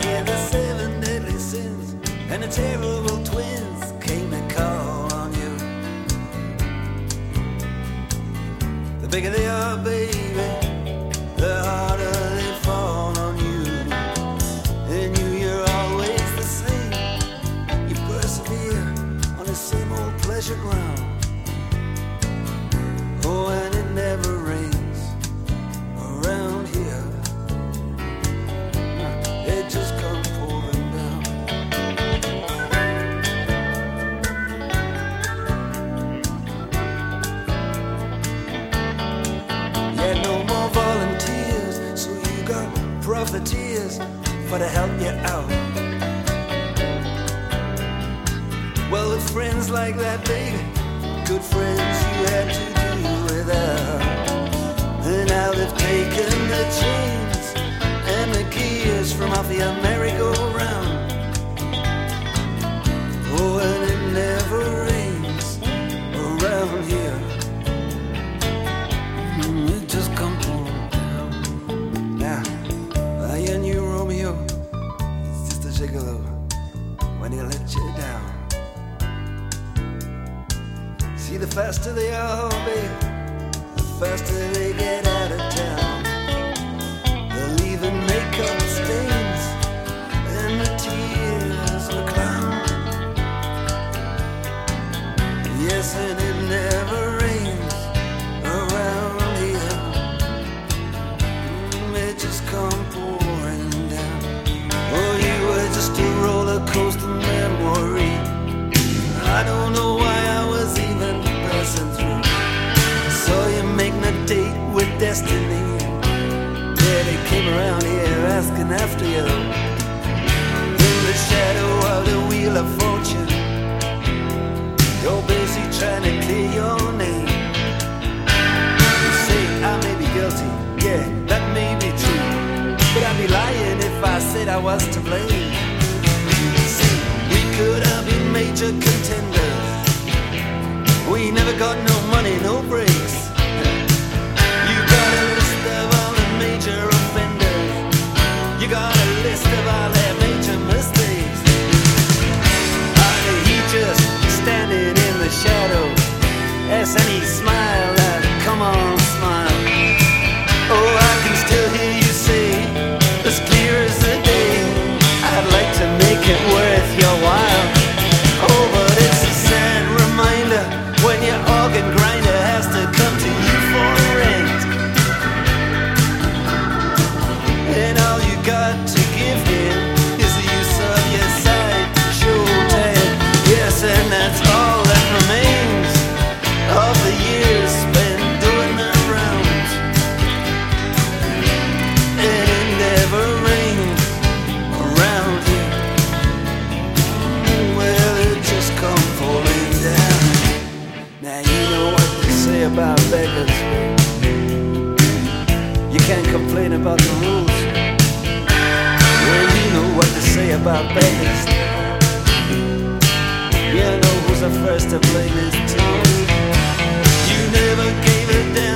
hear the seven deadly sins and the terrible twins came to call on you. The bigger they are, baby, the harder they fall on you. And you're always the same. You persevere on the same old pleasure ground. Oh, and it never rains around here. It just comes pouring down. Yeah, no more volunteers, so you got profiteers for to help you out. Well, with friends like that, baby, good friends you had to do without. And now they've taken the chains and the gears from off your merry-go-round. Oh, and it never rains around here. It just comes pouring down. Now, your new Romeo, it's just a gigolo when he let you down. See, the faster they are, babe, the faster they get out of town. They're leaving makeup stains and the tears of a clown. Yes, and it never rains around here. It just come pouring down. Oh, you were just a roller coaster memory. I don't know why I was even passing through. Saw you making a date with destiny. Yeah, they came around here asking after you. In the shadow of the wheel of fortune, you're busy trying to clear your name. You say I may be guilty, yeah, that may be true, but I'd be lying if I said I was to blame. See, we could have been major contenders. We never got no money, no breaks. You got a list of all the major offenders. You got a list of all their major mistakes. He just standing in the shadow. Yes, and he smiled at, come on, smile. Oh, I can still hear you say, as clear as the day, I'd like to make it worth your while. Oh, but it's a sad reminder when your organ grinder has to come to you for rent. And all you got to give him is the use of your sideshow tent. Yes, and that's all that remains of the years spent doing the rounds. And it never rains around here. Well, it just come falling down. Now you know what they say about beggars. You can't complain about the rules. Well, you know what they say about beggars. You know who's the first to blame his toes. You never gave a damn